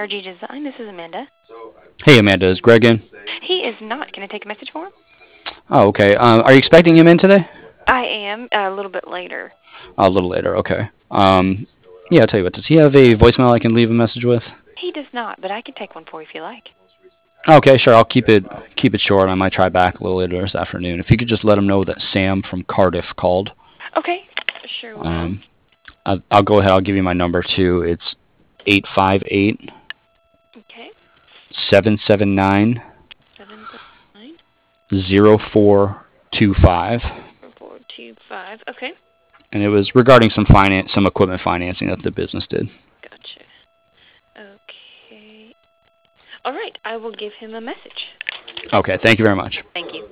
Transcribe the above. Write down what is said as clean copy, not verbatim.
ARG Design. This is Amanda. Hey, Amanda, is Greg in? He is not. Can I take a message for him? Oh, okay. Are you expecting him in today? I am a little bit later. A little later. Okay. Yeah, I'll tell you what. Does he have a voicemail I can leave a message with? He does not, but I can take one for you if you like. Okay, sure. I'll keep it short. I might try back a little later this afternoon. If you could just let him know that Sam from Cardiff called. Okay, sure will. Um, I'll go ahead. I'll give you my number too. It's 858 Okay, 779 779 0425. 425. Okay, And it was regarding some equipment financing that the business did. gotcha. Okay. All right, I will give him a message. Okay, thank you very much. Thank you.